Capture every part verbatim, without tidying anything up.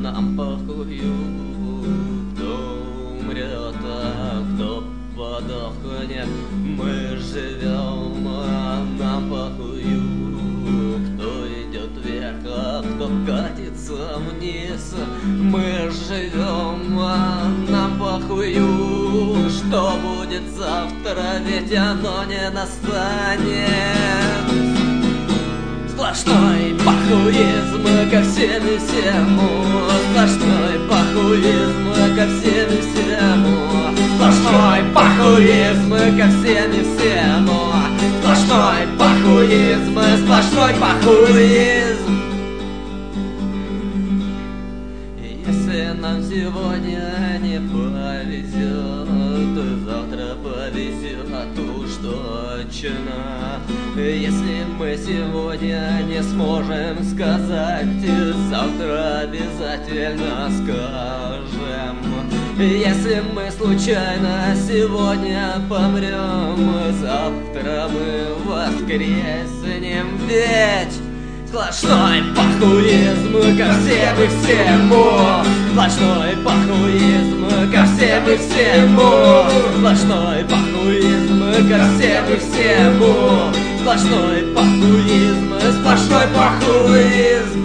нам похую, кто умрет, а кто подохнет. Мы живем, а нам похую, кто идет вверх, а кто катится вниз. Мы живем, а нам похую, что будет завтра, ведь оно не настанет. Сплошной похуизм ко всем и всему, сплошной похуизм ко всем и всему, сплошной похуизм ко всем и всему, сплошной похуизм, сплошной похуизм. Если нам сегодня не повезет, то завтра повезет уж точно. Если мы сегодня не сможем сказать, завтра обязательно скажем. Если мы случайно сегодня помрем, завтра мы воскреснем, ведь сплошной похуизм ко всем и всему, сплошной похуизм ко всем и всему, сплошной похуизм ко всем и всему, сплошной похуизм, сплошной похуизм.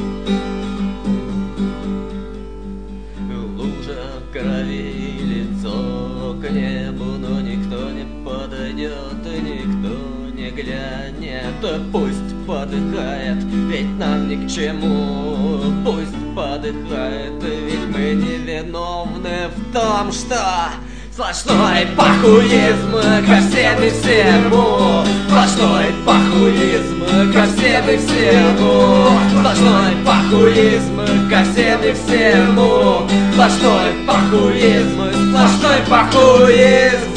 Лужа крови и лицо к небу, но никто не подойдет, никто не глянет. Пусть подыхает, ведь нам ни к чему. Пусть подыхает, ведь мы не виновны в том, что сплошной похуизм ко всем и всему, сплошной похуизм ко всем и всему, сплошной похуизм ко всем и всему, сплошной похуизм, сплошной похуизм.